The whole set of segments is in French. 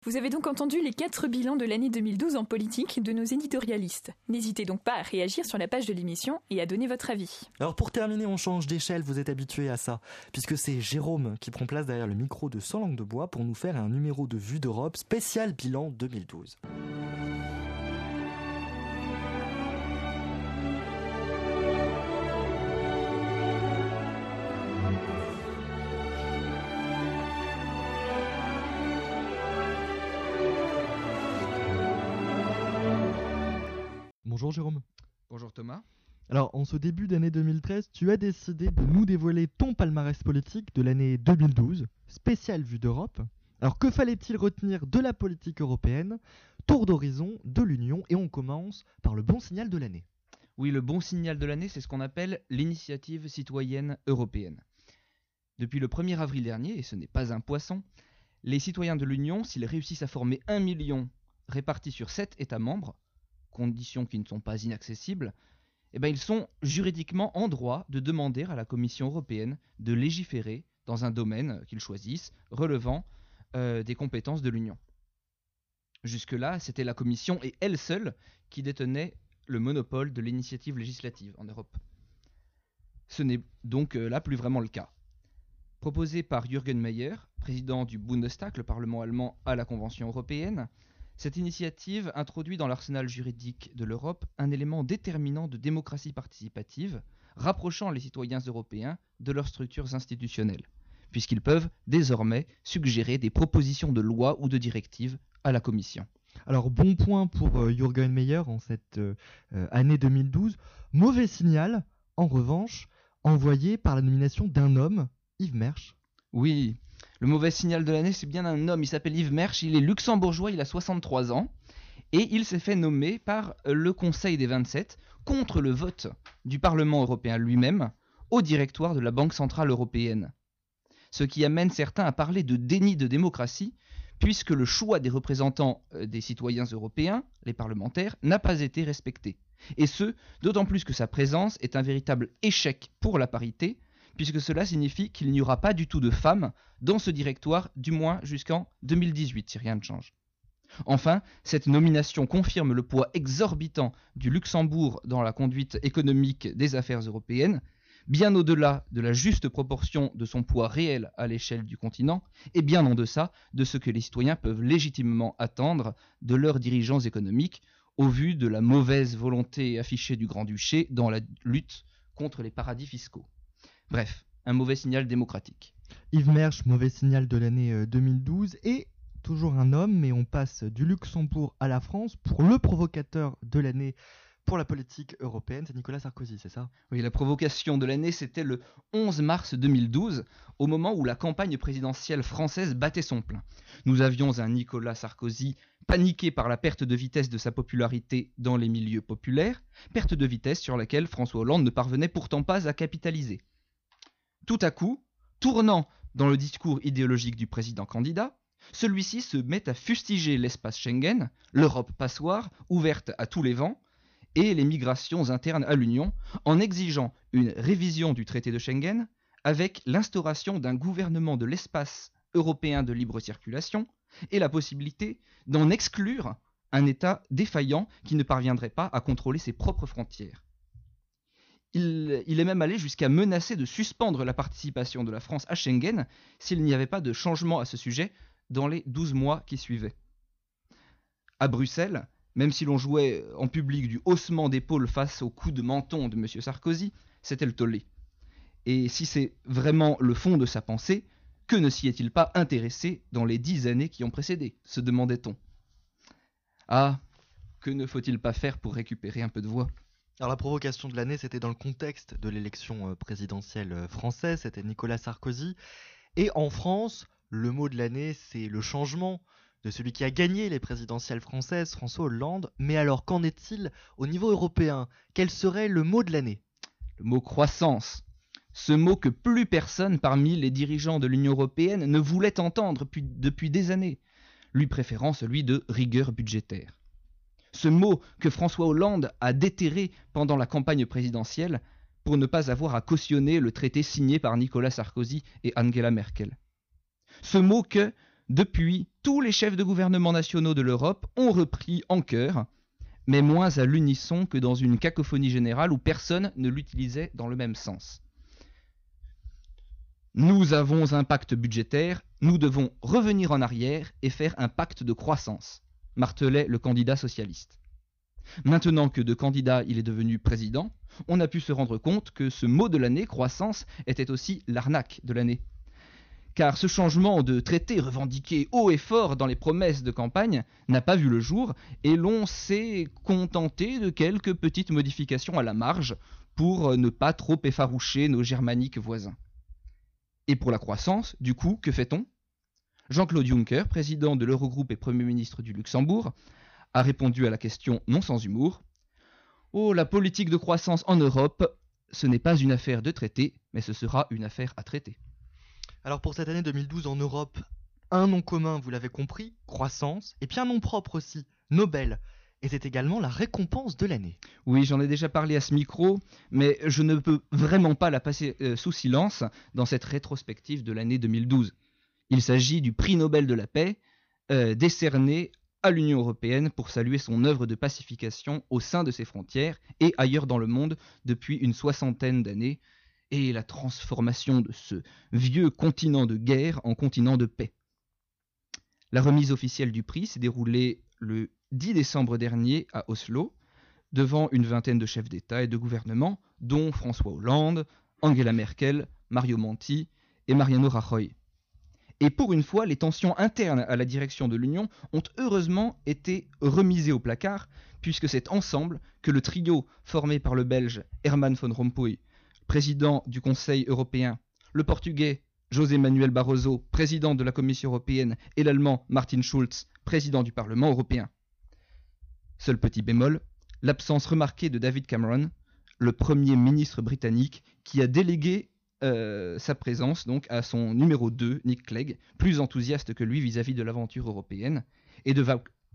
Vous avez donc entendu les 4 bilans de l'année 2012 en politique de nos éditorialistes. N'hésitez donc pas à réagir sur la page de l'émission et à donner votre avis. Alors pour terminer, on change d'échelle, vous êtes habitués à ça, puisque c'est Jérôme qui prend place derrière le micro de Sans langue de bois pour nous faire un numéro de Vue d'Europe spécial bilan 2012. Bonjour Jérôme. Bonjour Thomas. Alors, en ce début d'année 2013, tu as décidé de nous dévoiler ton palmarès politique de l'année 2012, spécial Vue d'Europe. Alors, que fallait-il retenir de la politique européenne, tour d'horizon de l'Union, et on commence par le bon signal de l'année. Oui, le bon signal de l'année, c'est ce qu'on appelle l'initiative citoyenne européenne. Depuis le 1er avril dernier, et ce n'est pas un poisson, les citoyens de l'Union, s'ils réussissent à former 1 million répartis sur 7 États membres, conditions qui ne sont pas inaccessibles, ils sont juridiquement en droit de demander à la Commission européenne de légiférer dans un domaine qu'ils choisissent relevant des compétences de l'Union. Jusque-là, c'était la Commission et elle seule qui détenait le monopole de l'initiative législative en Europe. Ce n'est donc là plus vraiment le cas. Proposé par Jürgen Meyer, président du Bundestag, le Parlement allemand, à la Convention européenne, cette initiative introduit dans l'arsenal juridique de l'Europe un élément déterminant de démocratie participative, rapprochant les citoyens européens de leurs structures institutionnelles, puisqu'ils peuvent désormais suggérer des propositions de loi ou de directives à la Commission. Alors, bon point pour Jürgen Meyer en cette année 2012. Mauvais signal, en revanche, envoyé par la nomination d'un homme, Yves Mersch. Oui, le mauvais signal de l'année, c'est bien un homme, il s'appelle Yves Mersch, il est luxembourgeois, il a 63 ans, et il s'est fait nommer par le Conseil des 27, contre le vote du Parlement européen lui-même, au directoire de la Banque centrale européenne. Ce qui amène certains à parler de déni de démocratie, puisque le choix des représentants des citoyens européens, les parlementaires, n'a pas été respecté. Et ce, d'autant plus que sa présence est un véritable échec pour la parité, puisque cela signifie qu'il n'y aura pas du tout de femmes dans ce directoire, du moins jusqu'en 2018, si rien ne change. Enfin, cette nomination confirme le poids exorbitant du Luxembourg dans la conduite économique des affaires européennes, bien au-delà de la juste proportion de son poids réel à l'échelle du continent, et bien en deçà de ce que les citoyens peuvent légitimement attendre de leurs dirigeants économiques, au vu de la mauvaise volonté affichée du Grand-Duché dans la lutte contre les paradis fiscaux. Bref, un mauvais signal démocratique. Yves Mersch, mauvais signal de l'année 2012, et toujours un homme, mais on passe du Luxembourg à la France pour le provocateur de l'année pour la politique européenne, c'est Nicolas Sarkozy, c'est ça ? Oui, la provocation de l'année, c'était le 11 mars 2012, au moment où la campagne présidentielle française battait son plein. Nous avions un Nicolas Sarkozy paniqué par la perte de vitesse de sa popularité dans les milieux populaires, perte de vitesse sur laquelle François Hollande ne parvenait pourtant pas à capitaliser. Tout à coup, tournant dans le discours idéologique du président candidat, celui-ci se met à fustiger l'espace Schengen, l'Europe passoire, ouverte à tous les vents, et les migrations internes à l'Union, en exigeant une révision du traité de Schengen avec l'instauration d'un gouvernement de l'espace européen de libre circulation et la possibilité d'en exclure un État défaillant qui ne parviendrait pas à contrôler ses propres frontières. Il est même allé jusqu'à menacer de suspendre la participation de la France à Schengen s'il n'y avait pas de changement à ce sujet dans les 12 mois qui suivaient. À Bruxelles, même si l'on jouait en public du haussement d'épaule face au coup de menton de M. Sarkozy, c'était le tollé. Et si c'est vraiment le fond de sa pensée, que ne s'y est-il pas intéressé dans les 10 années qui ont précédé, se demandait-on. Ah, que ne faut-il pas faire pour récupérer un peu de voix ? Alors la provocation de l'année, c'était dans le contexte de l'élection présidentielle française, c'était Nicolas Sarkozy. Et en France, le mot de l'année, c'est le changement de celui qui a gagné les présidentielles françaises, François Hollande. Mais alors, qu'en est-il au niveau européen ? Quel serait le mot de l'année ? Le mot croissance. Ce mot que plus personne parmi les dirigeants de l'Union européenne ne voulait entendre depuis des années, lui préférant celui de rigueur budgétaire. Ce mot que François Hollande a déterré pendant la campagne présidentielle pour ne pas avoir à cautionner le traité signé par Nicolas Sarkozy et Angela Merkel. Ce mot que, Depuis, tous les chefs de gouvernement nationaux de l'Europe ont repris en chœur, mais moins à l'unisson que dans une cacophonie générale où personne ne l'utilisait dans le même sens. Nous avons un pacte budgétaire, nous devons revenir en arrière et faire un pacte de croissance, martelait le candidat socialiste. Maintenant que de candidat il est devenu président, on a pu se rendre compte que ce mot de l'année, croissance, était aussi l'arnaque de l'année. Car ce changement de traité revendiqué haut et fort dans les promesses de campagne n'a pas vu le jour et l'on s'est contenté de quelques petites modifications à la marge pour ne pas trop effaroucher nos germaniques voisins. Et pour la croissance, du coup, que fait-on ? Jean-Claude Juncker, président de l'Eurogroupe et Premier ministre du Luxembourg, a répondu à la question non sans humour. « Oh, la politique de croissance en Europe, ce n'est pas une affaire de traité, mais ce sera une affaire à traiter. » Alors pour cette année 2012 en Europe, un nom commun, vous l'avez compris, croissance, et puis un nom propre aussi, Nobel. Et c'est également la récompense de l'année. Oui, j'en ai déjà parlé à ce micro, mais je ne peux vraiment pas la passer sous silence dans cette rétrospective de l'année 2012. Il s'agit du prix Nobel de la paix, décerné à l'Union européenne pour saluer son œuvre de pacification au sein de ses frontières et ailleurs dans le monde depuis une 60aine d'années, et la transformation de ce vieux continent de guerre en continent de paix. La remise officielle du prix s'est déroulée le 10 décembre dernier à Oslo, devant une vingtaine de chefs d'État et de gouvernement, dont François Hollande, Angela Merkel, Mario Monti et Mariano Rajoy. Et pour une fois, les tensions internes à la direction de l'Union ont heureusement été remisées au placard, puisque c'est ensemble que le trio formé par le Belge Herman Van Rompuy, président du Conseil européen, le Portugais José Manuel Barroso, président de la Commission européenne, et l'Allemand Martin Schulz, président du Parlement européen. Seul petit bémol, l'absence remarquée de David Cameron, le Premier ministre britannique, qui a délégué sa présence donc à son numéro 2, Nick Clegg, plus enthousiaste que lui vis-à-vis de l'aventure européenne, et de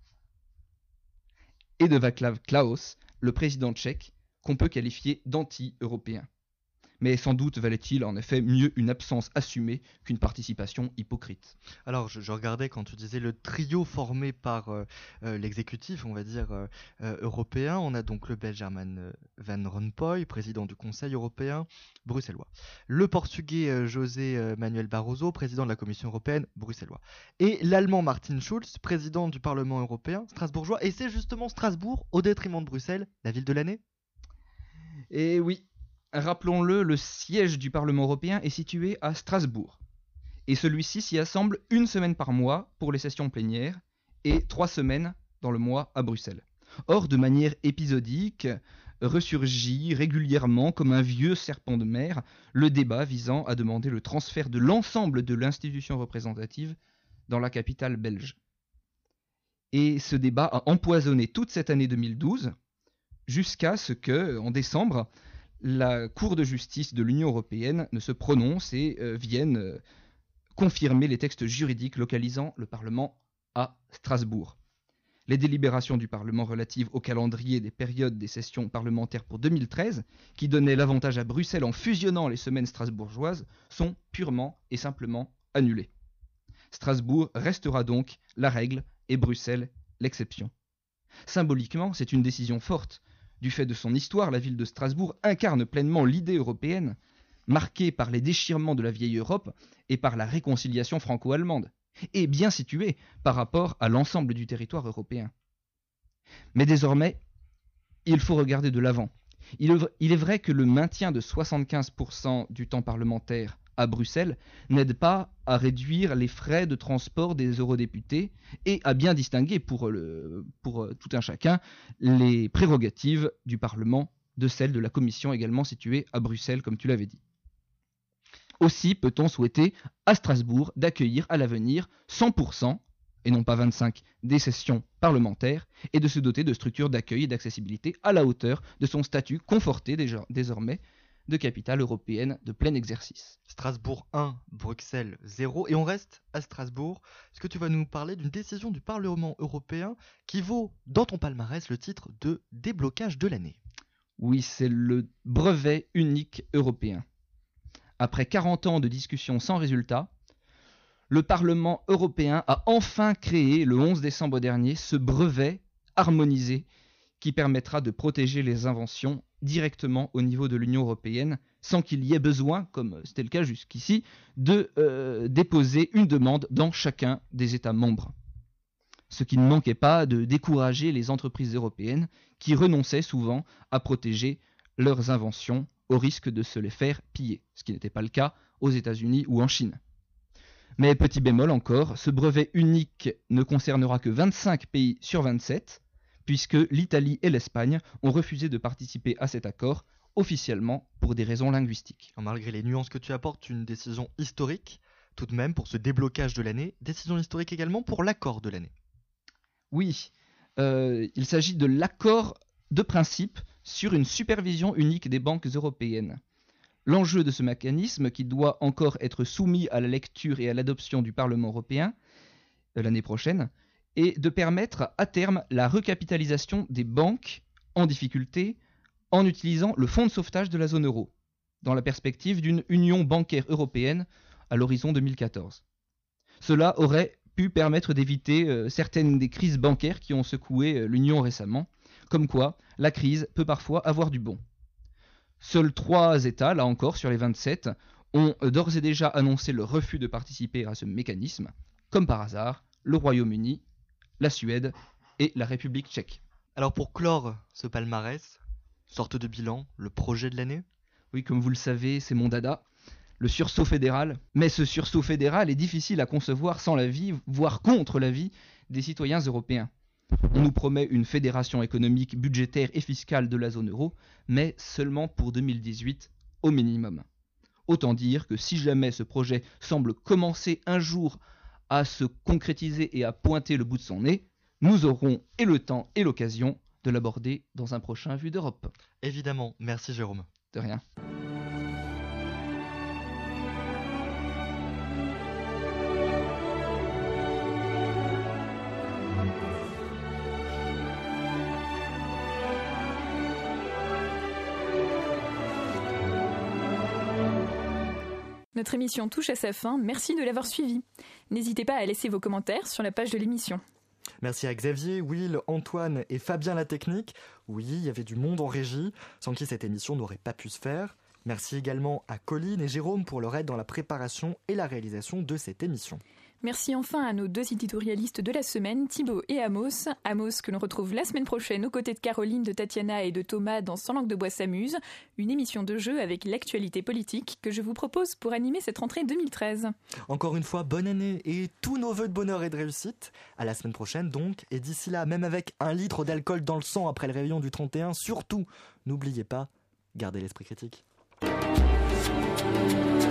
Václav Klaus, le président tchèque, qu'on peut qualifier d'anti-européen. Mais sans doute valait-il en effet mieux une absence assumée qu'une participation hypocrite. Alors je regardais quand tu disais le trio formé par l'exécutif, on va dire, européen. On a donc le Belge Herman Van Rompuy, président du Conseil européen, bruxellois. Le Portugais José Manuel Barroso, président de la Commission européenne, bruxellois. Et l'Allemand Martin Schulz, président du Parlement européen, strasbourgeois. Et c'est justement Strasbourg, au détriment de Bruxelles, la ville de l'année ? Et oui. Rappelons-le, le siège du Parlement européen est situé à Strasbourg. Et celui-ci s'y assemble une semaine par mois pour les sessions plénières et 3 semaines dans le mois à Bruxelles. Or, de manière épisodique, ressurgit régulièrement comme un vieux serpent de mer le débat visant à demander le transfert de l'ensemble de l'institution représentative dans la capitale belge. Et ce débat a empoisonné toute cette année 2012 jusqu'à ce que, en décembre, la Cour de justice de l'Union européenne ne se prononce et vienne confirmer les textes juridiques localisant le Parlement à Strasbourg. Les délibérations du Parlement relatives au calendrier des périodes des sessions parlementaires pour 2013, qui donnaient l'avantage à Bruxelles en fusionnant les semaines strasbourgeoises, sont purement et simplement annulées. Strasbourg restera donc la règle et Bruxelles l'exception. Symboliquement, c'est une décision forte. Du fait de son histoire, la ville de Strasbourg incarne pleinement l'idée européenne, marquée par les déchirements de la vieille Europe et par la réconciliation franco-allemande, et bien située par rapport à l'ensemble du territoire européen. Mais désormais, il faut regarder de l'avant. Il est vrai que le maintien de 75% du temps parlementaire à Bruxelles n'aide pas à réduire les frais de transport des eurodéputés et à bien distinguer pour tout un chacun les prérogatives du Parlement de celles de la Commission également située à Bruxelles, comme tu l'avais dit. Aussi peut-on souhaiter à Strasbourg d'accueillir à l'avenir 100%, et non pas 25%, des sessions parlementaires et de se doter de structures d'accueil et d'accessibilité à la hauteur de son statut conforté désormais de capitale européenne de plein exercice. Strasbourg 1, Bruxelles 0, et on reste à Strasbourg. Est-ce que tu vas nous parler d'une décision du Parlement européen qui vaut dans ton palmarès le titre de déblocage de l'année ? Oui, c'est le brevet unique européen. Après 40 ans de discussions sans résultat, le Parlement européen a enfin créé, le 11 décembre dernier, ce brevet harmonisé qui permettra de protéger les inventions directement au niveau de l'Union européenne, sans qu'il y ait besoin, comme c'était le cas jusqu'ici, de déposer une demande dans chacun des États membres. Ce qui ne manquait pas de décourager les entreprises européennes qui renonçaient souvent à protéger leurs inventions au risque de se les faire piller, ce qui n'était pas le cas aux États-Unis ou en Chine. Mais petit bémol encore, ce brevet unique ne concernera que 25 pays sur 27, puisque l'Italie et l'Espagne ont refusé de participer à cet accord officiellement pour des raisons linguistiques. Malgré les nuances que tu apportes, une décision historique tout de même pour ce déblocage de l'année, décision historique également pour l'accord de l'année. Oui, il s'agit de l'accord de principe sur une supervision unique des banques européennes. L'enjeu de ce mécanisme, qui doit encore être soumis à la lecture et à l'adoption du Parlement européen l'année prochaine, est de permettre à terme la recapitalisation des banques en difficulté en utilisant le fonds de sauvetage de la zone euro, dans la perspective d'une union bancaire européenne à l'horizon 2014. Cela aurait pu permettre d'éviter certaines des crises bancaires qui ont secoué l'Union récemment, comme quoi la crise peut parfois avoir du bon. Seuls 3 États, là encore, sur les 27, ont d'ores et déjà annoncé le refus de participer à ce mécanisme, comme par hasard, le Royaume-Uni, la Suède et la République tchèque. Alors pour clore ce palmarès, sorte de bilan, le projet de l'année ? Oui, comme vous le savez, c'est mon dada, le sursaut fédéral. Mais ce sursaut fédéral est difficile à concevoir sans l'avis, voire contre l'avis, des citoyens européens. On nous promet une fédération économique, budgétaire et fiscale de la zone euro, mais seulement pour 2018 au minimum. Autant dire que si jamais ce projet semble commencer un jour à se concrétiser et à pointer le bout de son nez, nous aurons et le temps et l'occasion de l'aborder dans un prochain Vue d'Europe. Évidemment, merci Jérôme. De rien. Notre émission touche à sa fin, merci de l'avoir suivie. N'hésitez pas à laisser vos commentaires sur la page de l'émission. Merci à Xavier, Will, Antoine et Fabien la technique. Oui, il y avait du monde en régie, sans qui cette émission n'aurait pas pu se faire. Merci également à Colline et Jérôme pour leur aide dans la préparation et la réalisation de cette émission. Merci enfin à nos 2 éditorialistes de la semaine, Thibaut et Amos. Amos que l'on retrouve la semaine prochaine aux côtés de Caroline, de Tatiana et de Thomas dans Sans langue de bois s'amuse, une émission de jeu avec l'actualité politique que je vous propose pour animer cette rentrée 2013. Encore une fois, bonne année et tous nos vœux de bonheur et de réussite. À la semaine prochaine donc, et d'ici là, même avec 1 litre d'alcool dans le sang après le réveillon du 31, surtout, n'oubliez pas, gardez l'esprit critique.